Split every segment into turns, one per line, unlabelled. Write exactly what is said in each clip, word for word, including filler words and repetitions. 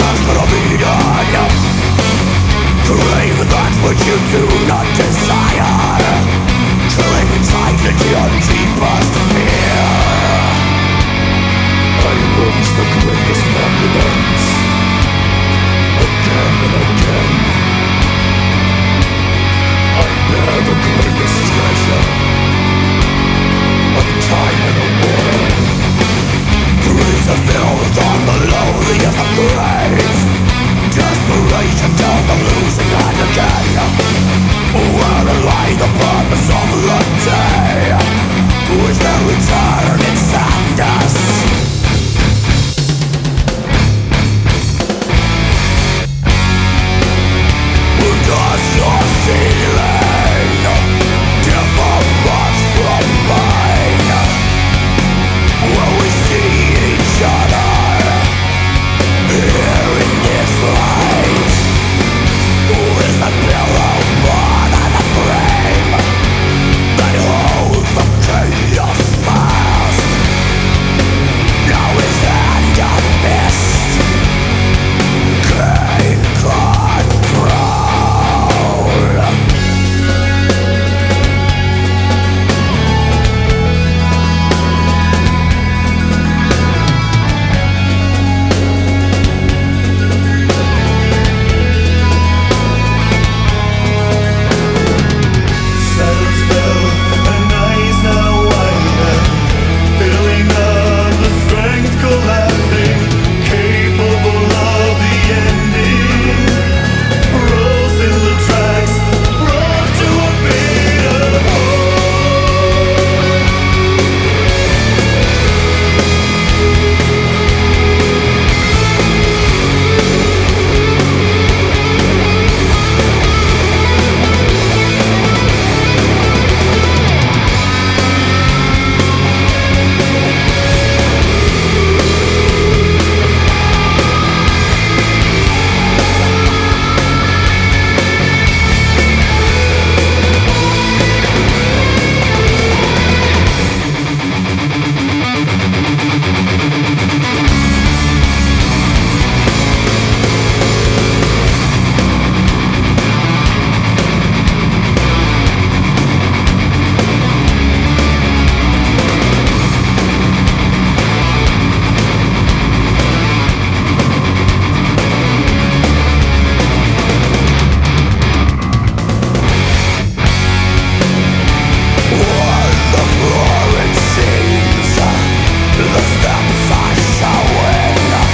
which you do not desire, chilling inside into your deepest fear. I lose the greatest monuments again and again. I bear the greatest treasure of time and a war. Trees of filth on the loneliest of graves, desperation till the losing hand again. Where to lie the purpose of the day? Is there return in sadness? Does your ceiling differ much from mine? Will we see each other here in this light? Is the pillow more than a frame that holds the chaos fast? Now his hand of fist gain control.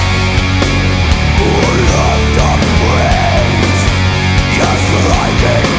Like it.